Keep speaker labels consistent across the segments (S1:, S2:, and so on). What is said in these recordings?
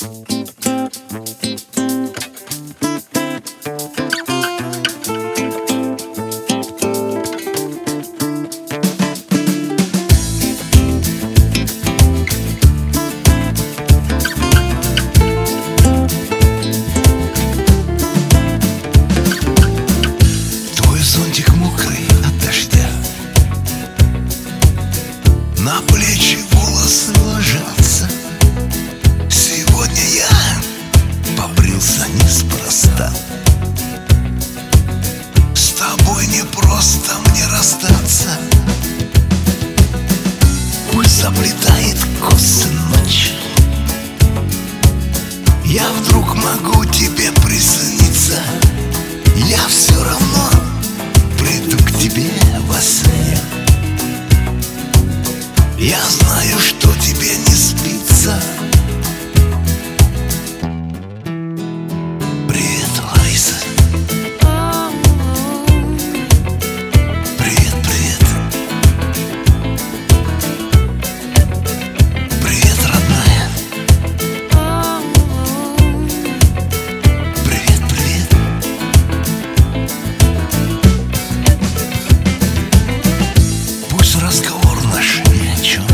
S1: На плечи волосы ложатся. Сегодня я побрился неспроста. С тобой не просто мне расстаться. Пусть заплетает косы ночь. Я вдруг могу тебе присоединиться. Я все равно приду к тебе во сне. Я знаю, что тебе не спится. Привет, Лариса. Привет, привет. Привет, родная. Привет, привет. Пусть разговор наш ни о чем.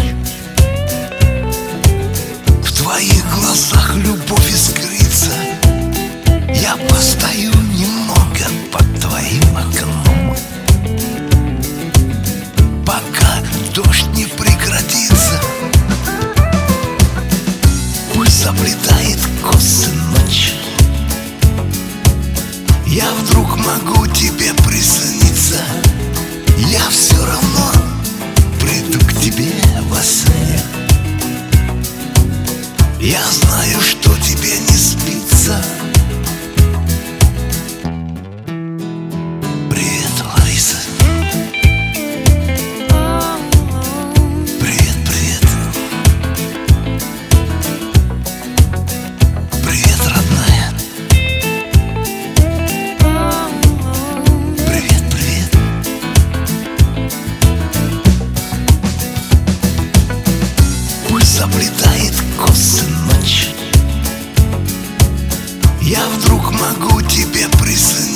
S1: В твоих глазах любовь искрится. Я постою немного под твоим окном, пока дождь не прекратится. Пусть заплетает косы ночь. Я вдруг могу тебе присоединиться. Я все равно приду к тебе во сне. Я знаю, что тебе не спится. Привет, Лариса. Привет, привет. Привет, родная. Привет, привет. Пусть заплетает косы ночь. Я вдруг могу тебе присоединиться.